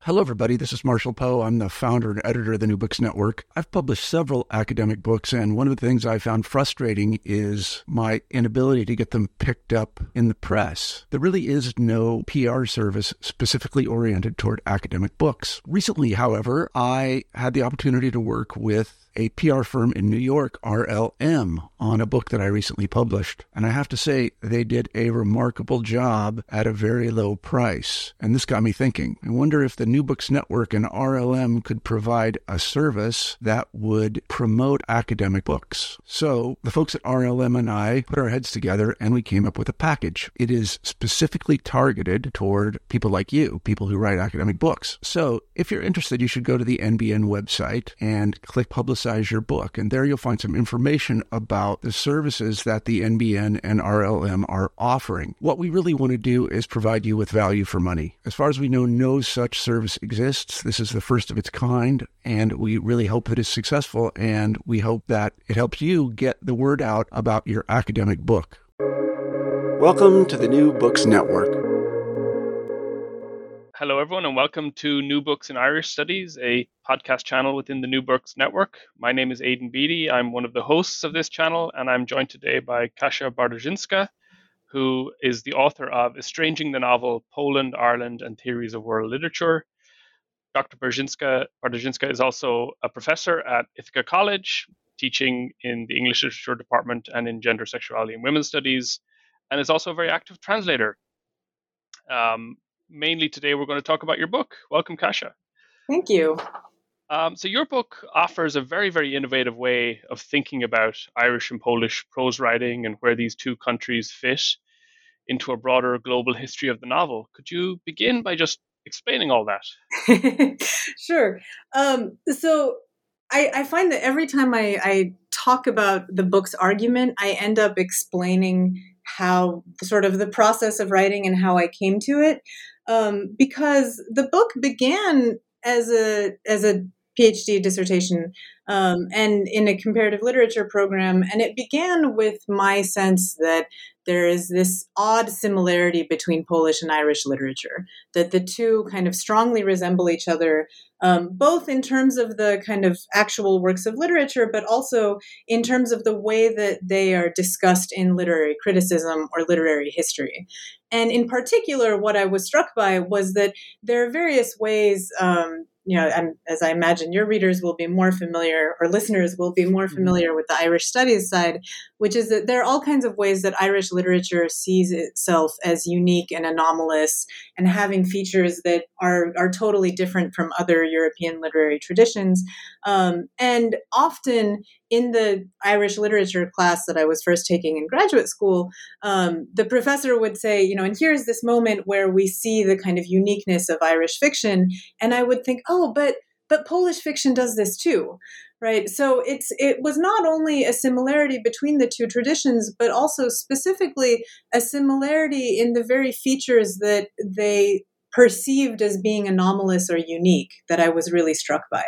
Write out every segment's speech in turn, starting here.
Hello, everybody. This is Marshall Poe. I'm the founder and editor of the New Books Network. I've published several academic books, and one of the things I found frustrating is my inability to get them picked up in the press. There really is no PR service specifically oriented toward academic books. Recently, however, I had the opportunity to work with a PR firm in New York, RLM, on a book that I recently published. And I have to say, they did a remarkable job at a very low price. And this got me thinking. I wonder if the New Books Network and RLM could provide a service that would promote academic books. So the folks at RLM and I put our heads together and we came up with a package. It is specifically targeted toward people like you, people who write academic books. So if you're interested, you should go to the NBN website and click Publicize Your Book. And there you'll find some information about the services that the NBN and RLM are offering. What we really want to do is provide you with value for money. As far as we know, no such service exists. This is the first of its kind, and we really hope that it's successful, and we hope that it helps you get the word out about your academic book. Welcome to the New Books Network. Hello, everyone, and welcome to New Books in Irish Studies, a podcast channel within the New Books Network. My name is Aidan Beattie. I'm one of the hosts of this channel, and I'm joined today by Kasia Bartoszyńska, who is the author of Estranging the Novel, Poland, Ireland, and Theories of World Literature. Dr. Bartoszyńska is also a professor at Ithaca College, teaching in the English Literature Department and in Gender, Sexuality, and Women's Studies, and is also a very active translator. Mainly today, we're going to talk about your book. Welcome, Kasia. Thank you. So your book offers a very, very innovative way of thinking about Irish and Polish prose writing and where these two countries fit into a broader global history of the novel. Could you begin by just explaining all that? Sure. So I find that every time I talk about the book's argument, I end up explaining how sort of the process of writing and how I came to it. Because the book began as a PhD dissertation and in a comparative literature program, and it began with my sense that there is this odd similarity between Polish and Irish literature, that the two kind of strongly resemble each other, both in terms of the kind of actual works of literature, but also in terms of the way that they are discussed in literary criticism or literary history. And in particular, what I was struck by was that there are various ways, as I imagine your readers will be more familiar, or listeners will be more familiar with the Irish studies side, which is that there are all kinds of ways that Irish literature sees itself as unique and anomalous and having features that are totally different from other European literary traditions. And often in the Irish literature class that I was first taking in graduate school, the professor would say, and here's this moment where we see the kind of uniqueness of Irish fiction. And I would think, oh, but Polish fiction does this too, right? So it was not only a similarity between the two traditions, but also specifically a similarity in the very features that they perceived as being anomalous or unique that I was really struck by.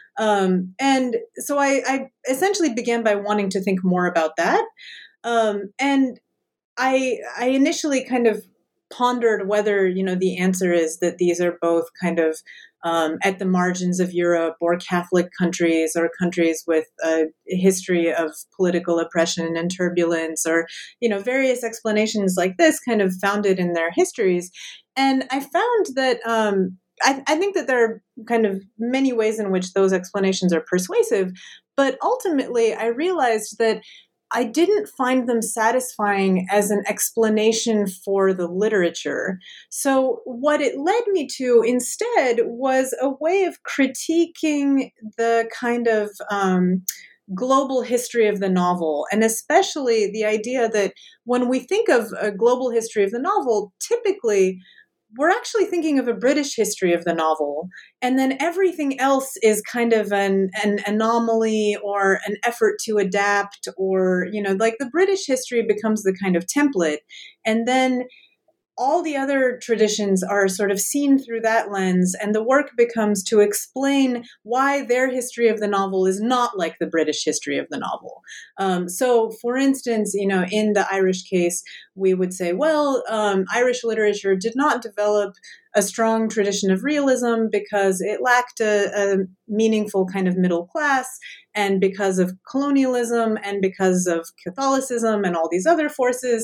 And so I essentially began by wanting to think more about that. And I initially kind of pondered whether, the answer is that these are both kind of at the margins of Europe, or Catholic countries, or countries with a history of political oppression and turbulence, or, various explanations like this kind of founded in their histories. And I found that I think that there are kind of many ways in which those explanations are persuasive, but ultimately I realized that I didn't find them satisfying as an explanation for the literature. So what it led me to instead was a way of critiquing the kind of global history of the novel, and especially the idea that when we think of a global history of the novel, typically we're actually thinking of a British history of the novel, and then everything else is kind of an anomaly or an effort to adapt, or, like the British history becomes the kind of template. And then all the other traditions are sort of seen through that lens, and the work becomes to explain why their history of the novel is not like the British history of the novel. So, for instance, in the Irish case, we would say, well, Irish literature did not develop a strong tradition of realism because it lacked a meaningful kind of middle class, and because of colonialism, and because of Catholicism and all these other forces.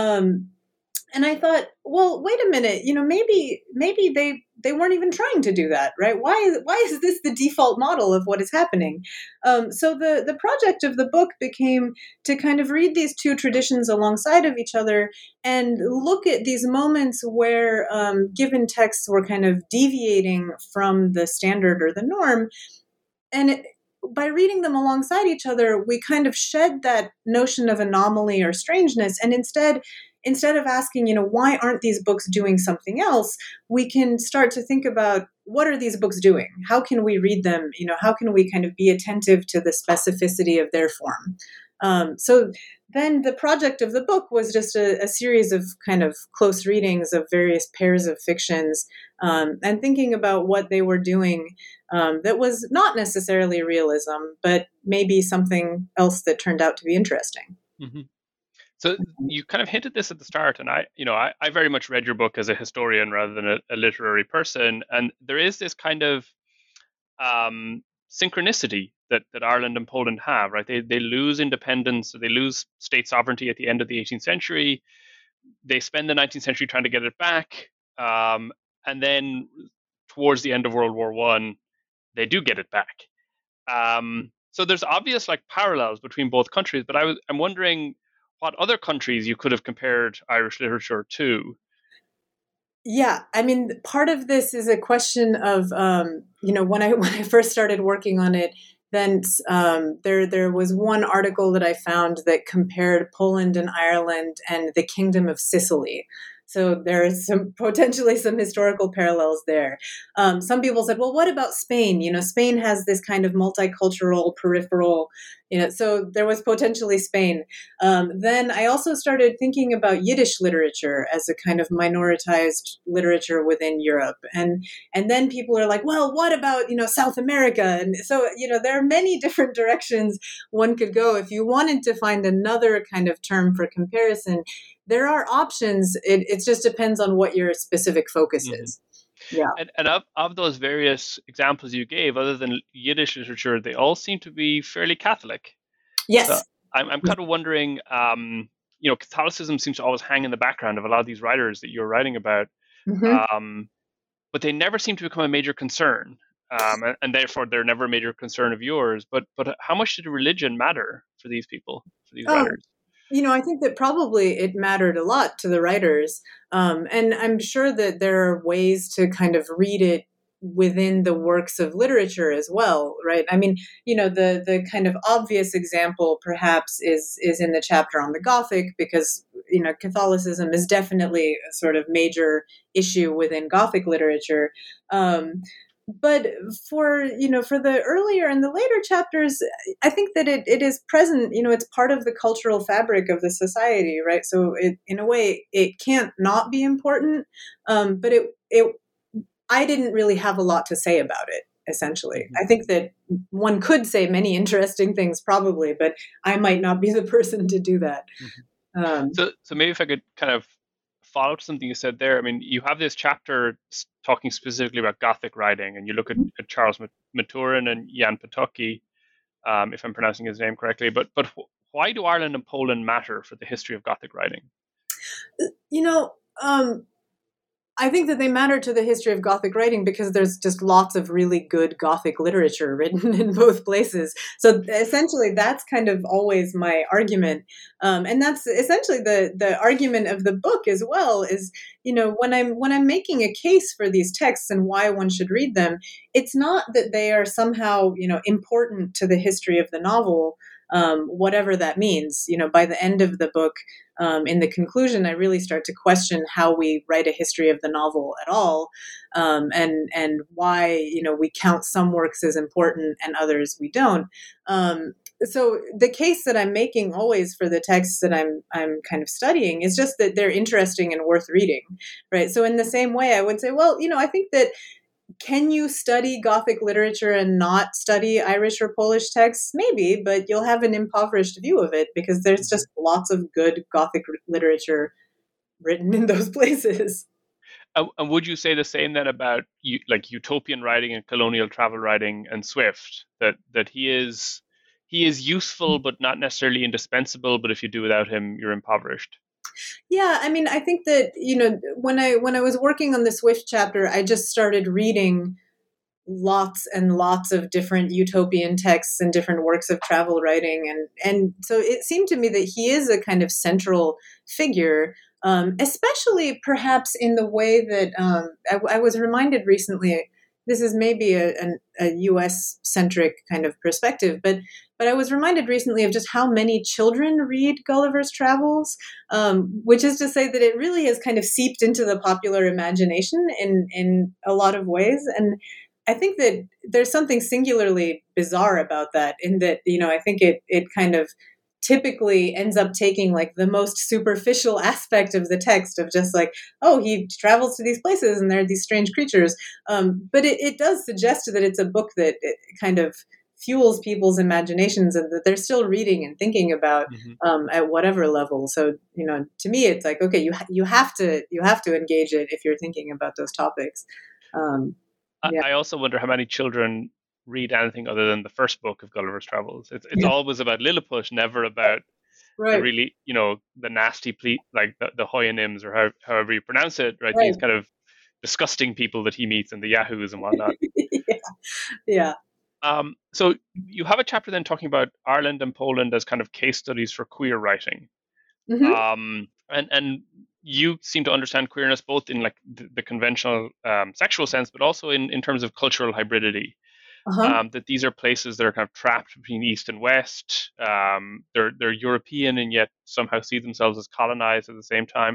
And I thought, well, wait a minute, maybe they weren't even trying to do that, right? Why is this the default model of what is happening? So the project of the book became to kind of read these two traditions alongside of each other and look at these moments where given texts were kind of deviating from the standard or the norm. And by reading them alongside each other, we kind of shed that notion of anomaly or strangeness, and instead of asking, why aren't these books doing something else, we can start to think about, what are these books doing? How can we read them? How can we kind of be attentive to the specificity of their form? So then the project of the book was just a series of kind of close readings of various pairs of fictions, and thinking about what they were doing that was not necessarily realism, but maybe something else that turned out to be interesting. Mm-hmm. So you kind of hinted this at the start, and I very much read your book as a historian rather than a literary person, and there is this kind of synchronicity that Ireland and Poland have, right? They lose independence, they lose state sovereignty at the end of the 18th century. They spend the 19th century trying to get it back, and then towards the end of World War I, they do get it back. So there's obvious parallels between both countries, but I'm wondering what other countries you could have compared Irish literature to. Yeah, I mean, part of this is a question of, when I first started working on it, then there was one article that I found that compared Poland and Ireland and the Kingdom of Sicily. So there is potentially some historical parallels there. Some people said, well, what about Spain? Spain has this kind of multicultural peripheral, so there was potentially Spain. Then I also started thinking about Yiddish literature as a kind of minoritized literature within Europe. And then people are like, well, what about, South America? And so, there are many different directions one could go. If you wanted to find another kind of term for comparison, there are options. It just depends on what your specific focus is. Yeah. And of those various examples you gave, other than Yiddish literature, they all seem to be fairly Catholic. Yes. So I'm kind of wondering, Catholicism seems to always hang in the background of a lot of these writers that you're writing about, but they never seem to become a major concern. And therefore they're never a major concern of yours. But how much did religion matter for these people, for these writers? I think that probably it mattered a lot to the writers. And I'm sure that there are ways to kind of read it within the works of literature as well, right? I mean, the kind of obvious example perhaps is in the chapter on the Gothic, because, Catholicism is definitely a sort of major issue within Gothic literature. But for the earlier and the later chapters, I think that it is present. It's part of the cultural fabric of the society, right? So in a way, it can't not be important. But I didn't really have a lot to say about it. Essentially, I think that one could say many interesting things, probably, but I might not be the person to do that. So maybe if I could kind of follow up something you said there. I mean, you have this chapter talking specifically about Gothic writing, and you look at Charles Maturin and Jan Potocki, if I'm pronouncing his name correctly. But why do Ireland and Poland matter for the history of Gothic writing? I think that they matter to the history of Gothic writing because there's just lots of really good Gothic literature written in both places. So essentially, that's kind of always my argument. And that's essentially the argument of the book as well is, when I'm making a case for these texts and why one should read them, it's not that they are somehow, important to the history of the novel, whatever that means. By the end of the book, in the conclusion, I really start to question how we write a history of the novel at all, and why we count some works as important and others we don't. so the case that I'm making always for the texts that I'm kind of studying is just that they're interesting and worth reading, right? So in the same way, I would say, well, I think that can you study Gothic literature and not study Irish or Polish texts? Maybe, but you'll have an impoverished view of it because there's just lots of good Gothic literature written in those places. And would you say the same then about like utopian writing and colonial travel writing and Swift, that he is useful but not necessarily indispensable, but if you do without him, you're impoverished? Yeah, I mean, I think that when I was working on the Swift chapter, I just started reading lots and lots of different utopian texts and different works of travel writing, and so it seemed to me that he is a kind of central figure, especially perhaps in the way that I was reminded recently. This is maybe a U.S. centric kind of perspective, but I was reminded recently of just how many children read Gulliver's Travels, which is to say that it really has kind of seeped into the popular imagination in a lot of ways. And I think that there's something singularly bizarre about that, in that, I think it kind of typically ends up taking like the most superficial aspect of the text of just like, oh, he travels to these places and there are these strange creatures. But it does suggest that it's a book that it kind of fuels people's imaginations and that they're still reading and thinking about at whatever level. So, to me, it's like, okay, you have to engage it if you're thinking about those topics. Yeah. I also wonder how many children read anything other than the first book of Gulliver's Travels. It's always about Lilliput, never about the really, the nasty, like the Houyhnhnms, or however you pronounce it, right? These kind of disgusting people that he meets and the yahoos and whatnot. Yeah. So you have a chapter then talking about Ireland and Poland as kind of case studies for queer writing. And you seem to understand queerness both in like the conventional sexual sense, but also in terms of cultural hybridity. That these are places that are kind of trapped between East and West. They're European and yet somehow see themselves as colonized at the same time.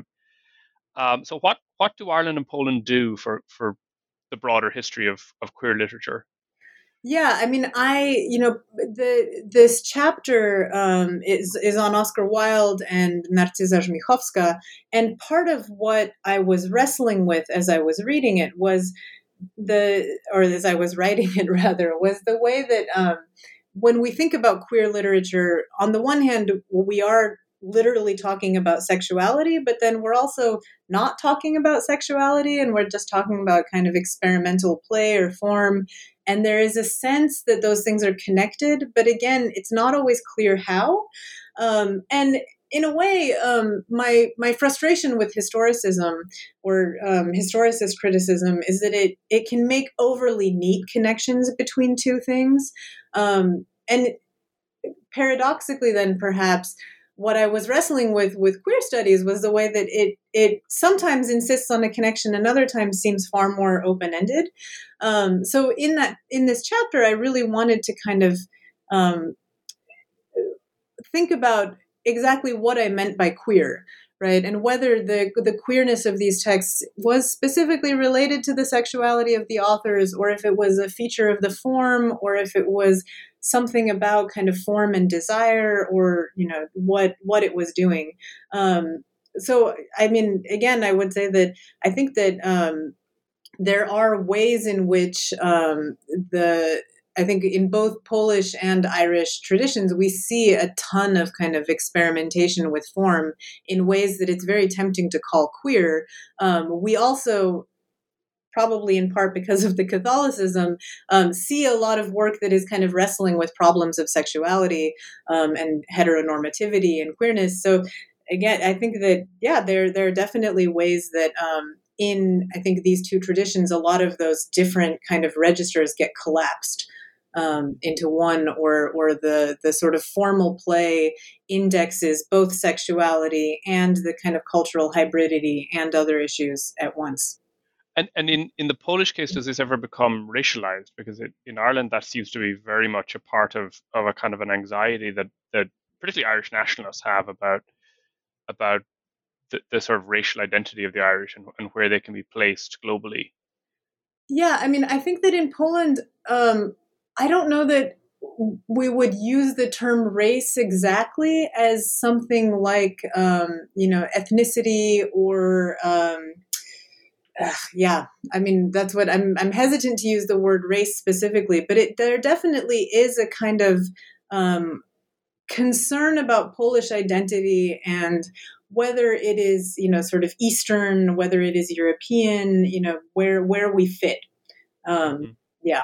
So what do Ireland and Poland do for the broader history of queer literature? Yeah, I mean, this chapter is on Oscar Wilde and Narcyza Żmichowska, and part of what I was wrestling with as I was reading it was as I was writing it rather, was the way that when we think about queer literature, on the one hand, we are literally talking about sexuality, but then we're also not talking about sexuality, and we're just talking about kind of experimental play or form. And there is a sense that those things are connected, but again, it's not always clear how. And in a way, my frustration with historicism or historicist criticism is that it can make overly neat connections between two things. And paradoxically, then perhaps what I was wrestling with queer studies was the way that it sometimes insists on a connection and other times seems far more open-ended. So in this chapter, I really wanted to kind of think about exactly what I meant by queer, right? And whether the queerness of these texts was specifically related to the sexuality of the authors, or if it was a feature of the form, or if it was something about kind of form and desire, or what it was doing. So I mean, again, I would say that I think that there are ways in which I think in both Polish and Irish traditions, we see a ton of kind of experimentation with form in ways that it's very tempting to call queer. We also, probably in part because of the Catholicism, see a lot of work that is kind of wrestling with problems of sexuality and heteronormativity and queerness. So again, I think that, there are definitely ways that in, I think, these two traditions, a lot of those different kind of registers get collapsed into one, or the sort of formal play indexes both sexuality and the kind of cultural hybridity and other issues at once. And in the Polish case, does this ever become racialized? Because in Ireland, that seems to be very much a part of a kind of an anxiety that particularly Irish nationalists have about the sort of racial identity of the Irish and where they can be placed globally. Yeah, I mean, I think that in Poland, I don't know that we would use the term race exactly as something like, ethnicity or, yeah, I mean, that's what I'm hesitant to use the word race specifically, but there definitely is a kind of concern about Polish identity and whether it is, sort of Eastern, whether it is European, where we fit. Yeah,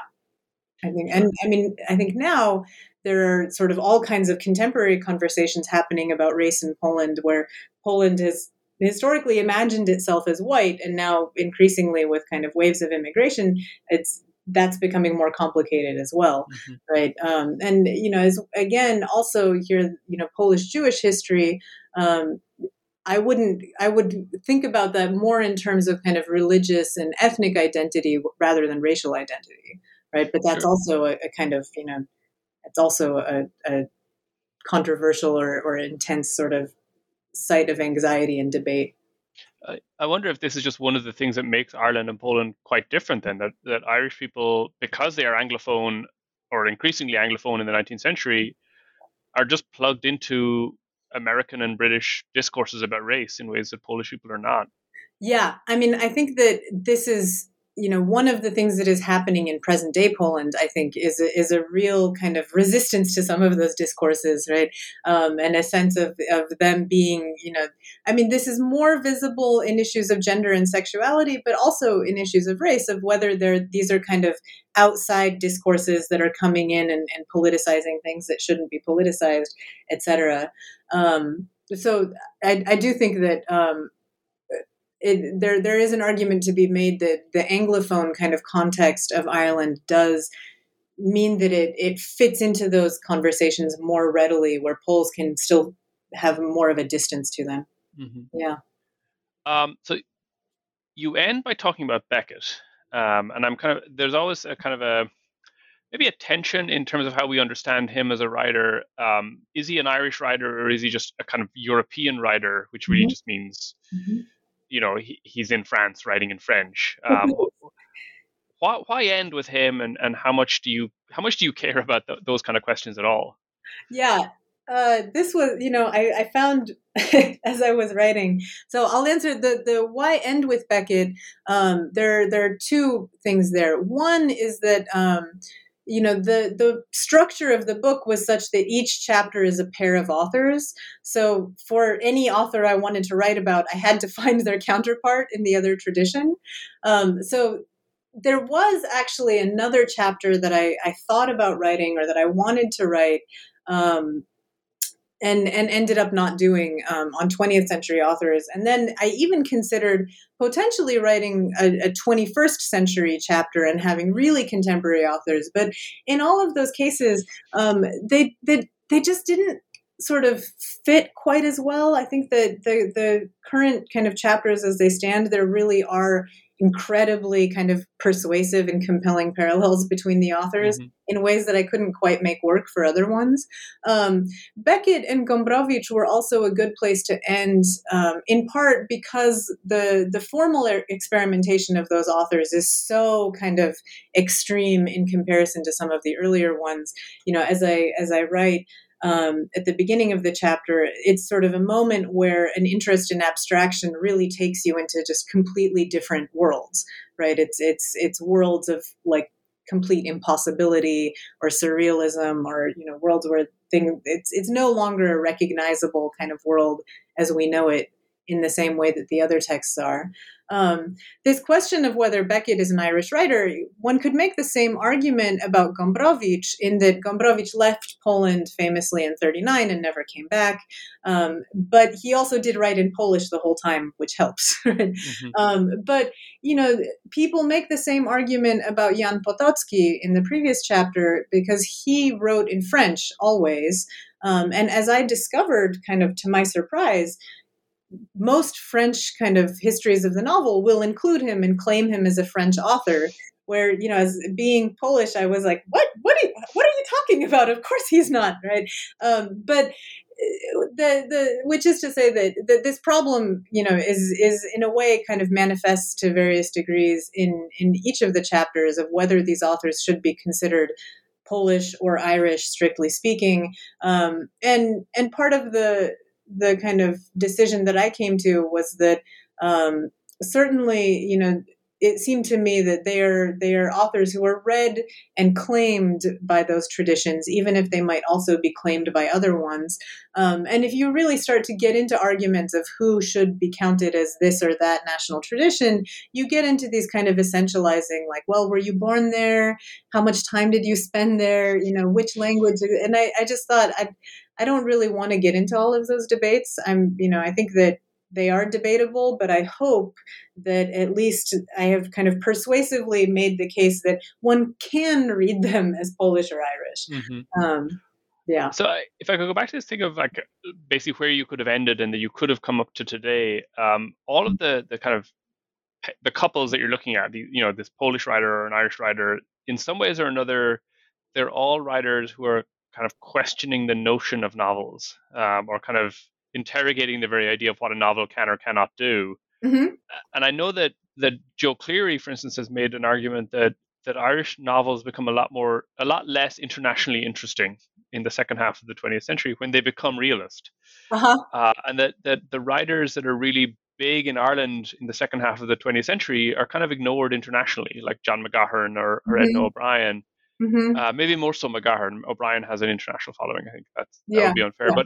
I think now there are sort of all kinds of contemporary conversations happening about race in Poland, where Poland has historically imagined itself as white, and now increasingly with kind of waves of immigration, that's becoming more complicated as well, right? And as again, also here, Polish Jewish history. I would think about that more in terms of kind of religious and ethnic identity rather than racial identity, right? But that's also a kind of, it's also a controversial or intense sort of site of anxiety and debate. I wonder if this is just one of the things that makes Ireland and Poland quite different then, that Irish people, because they are Anglophone or increasingly Anglophone in the 19th century, are just plugged into American and British discourses about race in ways that Polish people are not. Yeah, I mean, I think that this is, one of the things that is happening in present day Poland, I think, is a real kind of resistance to some of those discourses, right? And a sense of them being, this is more visible in issues of gender and sexuality, but also in issues of race, of whether these are kind of outside discourses that are coming in and politicizing things that shouldn't be politicized, et cetera. So I do think that there is an argument to be made that the Anglophone kind of context of Ireland does mean that it fits into those conversations more readily, where Poles can still have more of a distance to them. Yeah. So you end by talking about Beckett, and there's always a kind of maybe a tension in terms of how we understand him as a writer. Is he an Irish writer, or is he just a kind of European writer, which really just means he's in France writing in French. Why end with him, and how much do you care about those kind of questions at all? Yeah, this was I found as I was writing. So I'll answer the why end with Beckett. There are two things there. One is that the structure of the book was such that each chapter is a pair of authors. So for any author I wanted to write about, I had to find their counterpart in the other tradition. So there was actually another chapter that I thought about writing, or that I wanted to write, and ended up not doing, on 20th century authors. And then I even considered potentially writing a 21st century chapter and having really contemporary authors. But in all of those cases, they just didn't sort of fit quite as well. I think that the current kind of chapters as they stand, there really are incredibly kind of persuasive and compelling parallels between the authors in ways that I couldn't quite make work for other ones. Beckett and Gombrowicz were also a good place to end, in part because the formal experimentation of those authors is so kind of extreme in comparison to some of the earlier ones. As I write, at the beginning of the chapter, it's sort of a moment where an interest in abstraction really takes you into just completely different worlds, right? It's worlds of like complete impossibility or surrealism, or worlds where it's no longer a recognizable kind of world as we know it in the same way that the other texts are. This question of whether Beckett is an Irish writer, one could make the same argument about Gombrowicz, in that Gombrowicz left Poland famously in 1939 and never came back. But he also did write in Polish the whole time, which helps. But, people make the same argument about Jan Potocki in the previous chapter, because he wrote in French always. And as I discovered, kind of to my surprise, most French kind of histories of the novel will include him and claim him as a French author, where, as being Polish, I was like, what are you talking about? Of course he's not, right? But which is to say that this problem, is in a way kind of manifests to various degrees in each of the chapters of whether these authors should be considered Polish or Irish, strictly speaking. And part of the kind of decision that I came to was that certainly, it seemed to me that they are authors who are read and claimed by those traditions, even if they might also be claimed by other ones. And if you really start to get into arguments of who should be counted as this or that national tradition, you get into these kind of essentializing, like, well, were you born there? How much time did you spend there? Which language? And I just thought, I don't really want to get into all of those debates. I think that they are debatable, but I hope that at least I have kind of persuasively made the case that one can read them as Polish or Irish. Mm-hmm. Yeah. So if I could go back to this thing of like basically where you could have ended and that you could have come up to today, all of the kind of the couples that you're looking at, this Polish writer or an Irish writer, in some ways or another, they're all writers who are kind of questioning the notion of novels, or kind of interrogating the very idea of what a novel can or cannot do. Mm-hmm. And I know that Joe Cleary, for instance, has made an argument that Irish novels become a lot less internationally interesting in the second half of the 20th century when they become realist. Uh-huh. And that the writers that are really big in Ireland in the second half of the 20th century are kind of ignored internationally, like John McGahern or Mm-hmm. Edna O'Brien. Mm-hmm. Maybe more so McGahern. O'Brien has an international following. I think that would be unfair. Yeah. But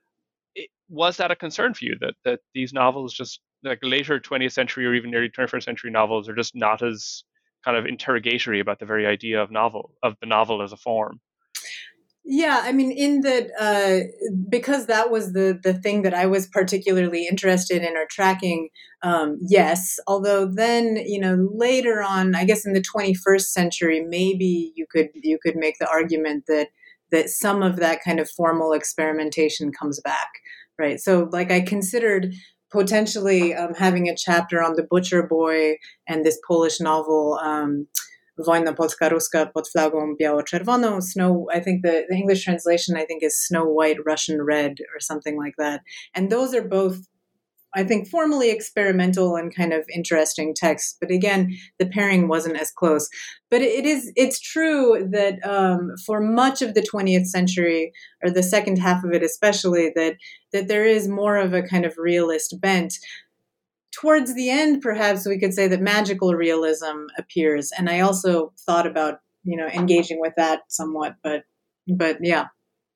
was that a concern for you that these novels, just like later 20th century or even early 21st century novels, are just not as kind of interrogatory about the very idea of the novel as a form? Yeah, I mean, in that, because that was the thing that I was particularly interested in or tracking, yes. Although then, later on, I guess in the 21st century, maybe you could make the argument that some of that kind of formal experimentation comes back, right? So, like, I considered potentially having a chapter on the Butcher Boy and this Polish novel, Wojna Polska-Ruska pod flagą biało-czerwoną, Snow, I think the English translation, I think, is Snow White, Russian Red, or something like that. And those are both, I think, formally experimental and kind of interesting texts. But again, the pairing wasn't as close. But it's true that for much of the 20th century, or the second half of it especially, that there is more of a kind of realist bent. Towards the end, perhaps we could say that magical realism appears. And I also thought about, engaging with that somewhat, but yeah.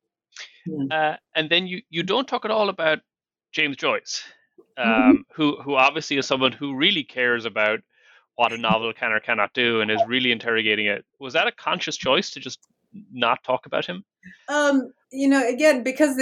And then you don't talk at all about James Joyce, who obviously is someone who really cares about what a novel can or cannot do and is really interrogating it. Was that a conscious choice to just not talk about him? Again, because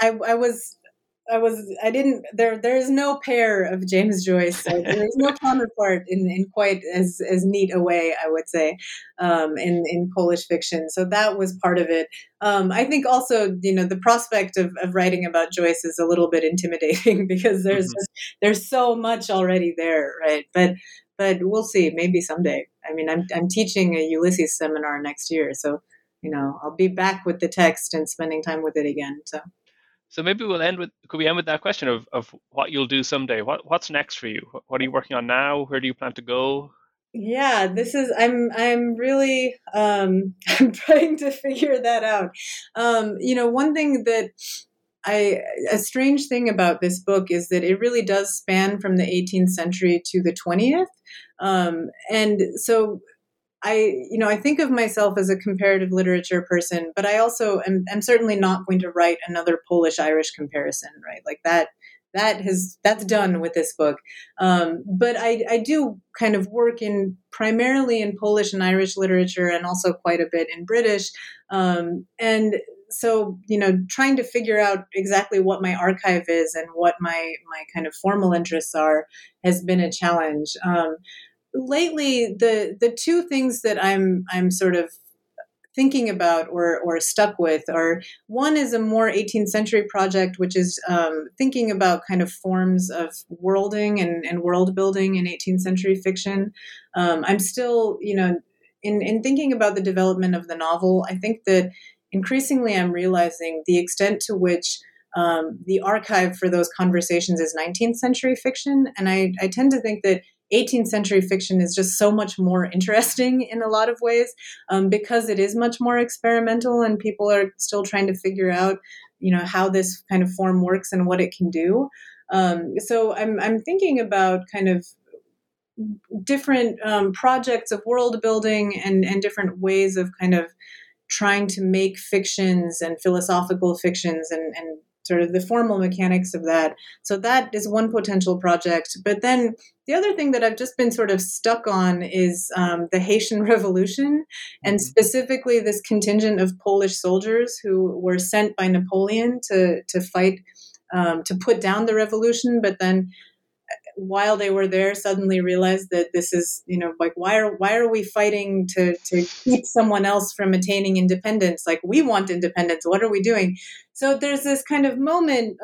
there is no pair of James Joyce. So there is no counterpart in quite as neat a way, I would say, in Polish fiction. So that was part of it. I think also, the prospect of writing about Joyce is a little bit intimidating because there's so much already there, right? But we'll see. Maybe someday. I mean, I'm teaching a Ulysses seminar next year, so I'll be back with the text and spending time with it again. So maybe could we end with that question of what you'll do someday? What's next for you? What are you working on now? Where do you plan to go? Yeah, I'm really, I'm trying to figure that out. One thing that a strange thing about this book is that it really does span from the 18th century to the 20th. And so I think of myself as a comparative literature person, but I also am certainly not going to write another Polish-Irish comparison, right? Like that's done with this book. But I do kind of work primarily in Polish and Irish literature and also quite a bit in British. And so, trying to figure out exactly what my archive is and what my kind of formal interests are has been a challenge. Lately, the two things that I'm sort of thinking about or stuck with are, one is a more 18th century project, which is thinking about kind of forms of worlding and world building in 18th century fiction. I'm still, in thinking about the development of the novel, I think that increasingly I'm realizing the extent to which the archive for those conversations is 19th century fiction. And I tend to think that 18th century fiction is just so much more interesting in a lot of ways, because it is much more experimental and people are still trying to figure out, how this kind of form works and what it can do. So I'm thinking about kind of different projects of world building and different ways of kind of trying to make fictions and philosophical fictions and sort of the formal mechanics of that. So that is one potential project. But then the other thing that I've just been sort of stuck on is the Haitian Revolution, and specifically this contingent of Polish soldiers who were sent by Napoleon to fight, to put down the revolution, but then while they were there suddenly realized that this is, like, why are we fighting to keep someone else from attaining independence? Like, we want independence. What are we doing? So there's this kind of moment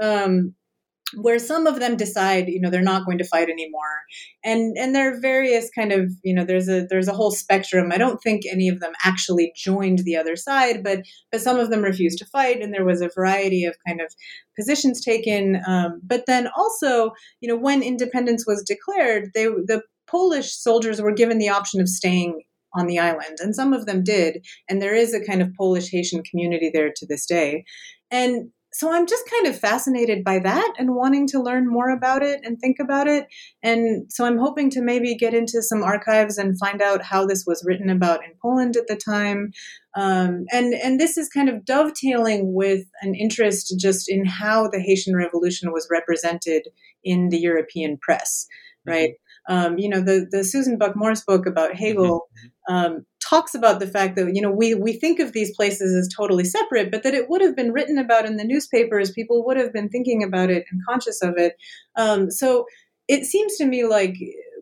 where some of them decide, they're not going to fight anymore. And there are various kind of, there's a whole spectrum. I don't think any of them actually joined the other side, but some of them refused to fight. And there was a variety of kind of positions taken. But then also, when independence was declared, the Polish soldiers were given the option of staying on the island. And some of them did. And there is a kind of Polish Haitian community there to this day. And so I'm just kind of fascinated by that and wanting to learn more about it and think about it. And so I'm hoping to maybe get into some archives and find out how this was written about in Poland at the time. And this is kind of dovetailing with an interest just in how the Haitian Revolution was represented in the European press, right? The Susan Buck-Morss book about Hegel talks about the fact that, we think of these places as totally separate, but that it would have been written about in the newspapers. People would have been thinking about it and conscious of it. So it seems to me like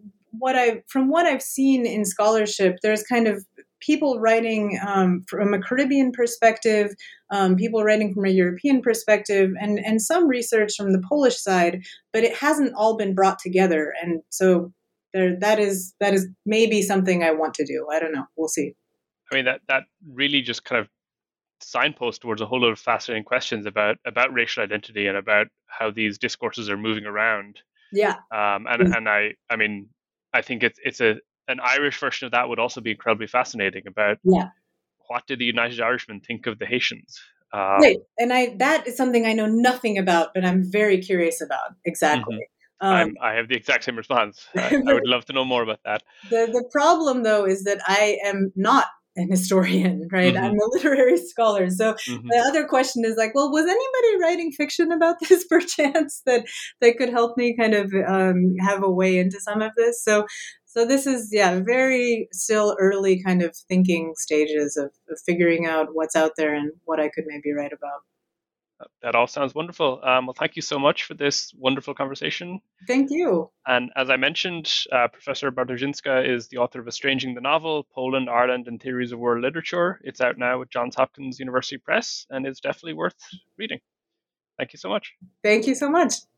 from what I've seen in scholarship, there's kind of people writing from a Caribbean perspective, people writing from a European perspective, and some research from the Polish side, but it hasn't all been brought together. And so that is maybe something I want to do. I don't know. We'll see. I mean, that really just kind of signposts towards a whole lot of fascinating questions about racial identity and about how these discourses are moving around. Yeah. And I mean, I think it's an Irish version of that would also be incredibly fascinating about what did the United Irishmen think of the Haitians? Right. And that is something I know nothing about, but I'm very curious about. Exactly. I have the exact same response. I would love to know more about that. The problem, though, is that I am not an historian, right? I'm a literary scholar. So the other question is like, well, was anybody writing fiction about this perchance that could help me kind of have a way into some of this? So this is, very still early kind of thinking stages of figuring out what's out there and what I could maybe write about. That all sounds wonderful. Well, thank you so much for this wonderful conversation. Thank you. And as I mentioned, Professor Bartoszyńska is the author of Estranging the Novel, Poland, Ireland, and Theories of World Literature. It's out now with Johns Hopkins University Press, and it's definitely worth reading. Thank you so much. Thank you so much.